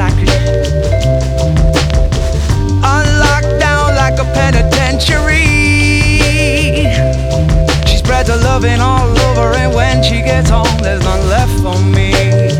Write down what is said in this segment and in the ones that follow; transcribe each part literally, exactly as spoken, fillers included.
like unlocked down like a penitentiary. She spreads her loving all over, and when she gets home, there's none left for me.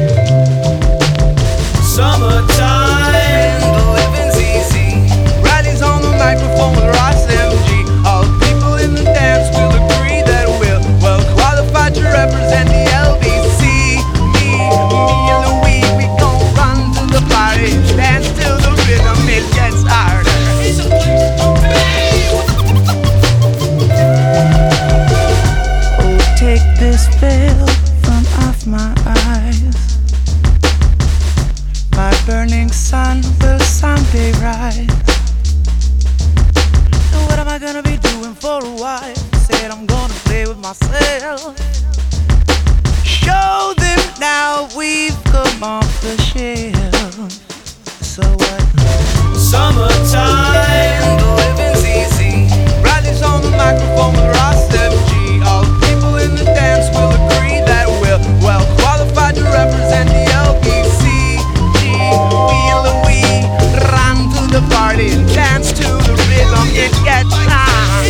Summertime, the living's easy. Riley's on the microphone with Ross M G. All the people in the dance will agree that we're well qualified to represent the L B C. Me, me and Louis, we gon' run to the party, dance till the rhythm it gets harder. It's a place to be. Oh, take this veil from off my eyes. My burning sun will someday rise. And what am I gonna be doing for a while? Said I'm gonna play with myself. Show them now we've come off the shelf. So what? Summertime, the living's easy. Riley's on the microphone with Ross M G. All the people in the dance will agree that we're well qualified to represent the L B C. We and Louis run to the party and dance to the rhythm. It gets harder.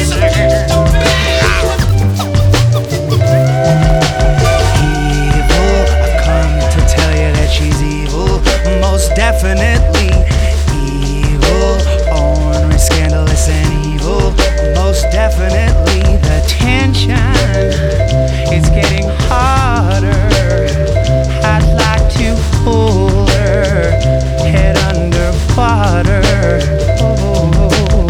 Evil, I've come to tell you that she's evil. Most definitely evil. Ornery, scandalous, and evil. Most definitely the tension. It's getting harder. I'd like to hold her head underwater. Oh,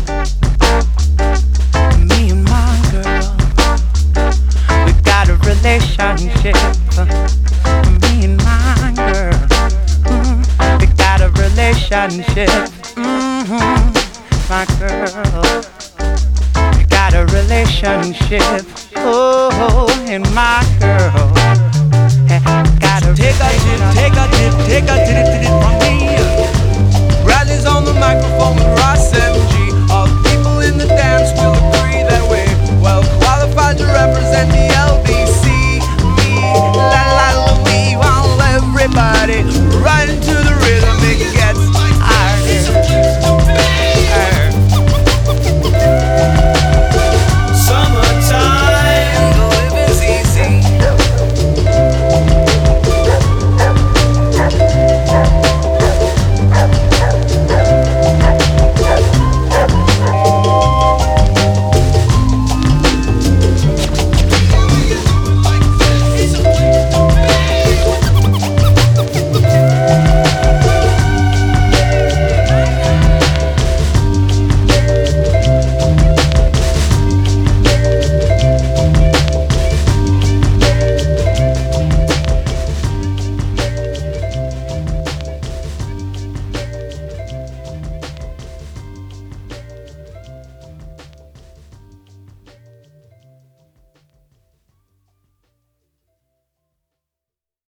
me and my girl, we got a relationship. Me and my girl, mm, we got a relationship. Mm-hmm. My girl, we got a relationship. Oh, and my girl. Take a dip, take a dip, take a dip, dip from